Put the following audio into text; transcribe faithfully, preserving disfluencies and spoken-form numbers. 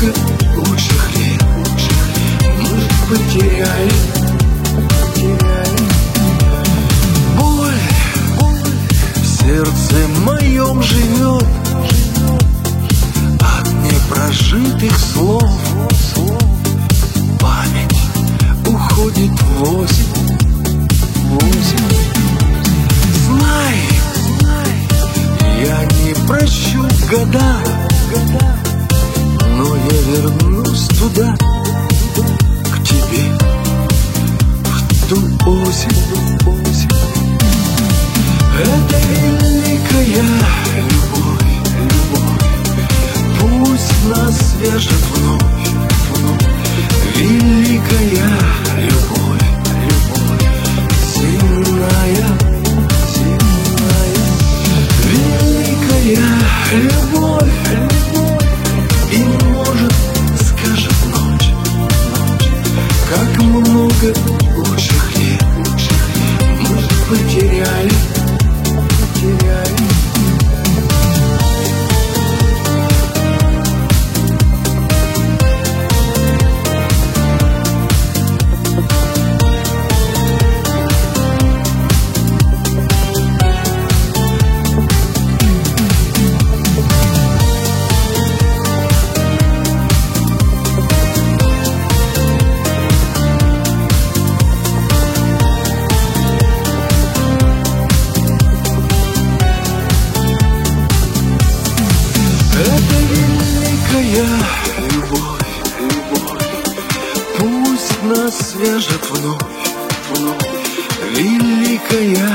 много лучших лет мы потеряли. Боль в сердце моем живет от непрожитых слов. Память уходит в осень. Знай, я не прощу года, но я вернусь туда, к тебе, в ту осень. Это великая любовь, любовь, пусть нас свяжет вновь, вновь. Великая любовь, любовь, сильная, сильная. Великая любовь, любовь, и может скажет ночь, ночь, как много лучших лет мы потеряли. Это великая любовь, любовь, пусть нас свяжет вновь, вновь. Великая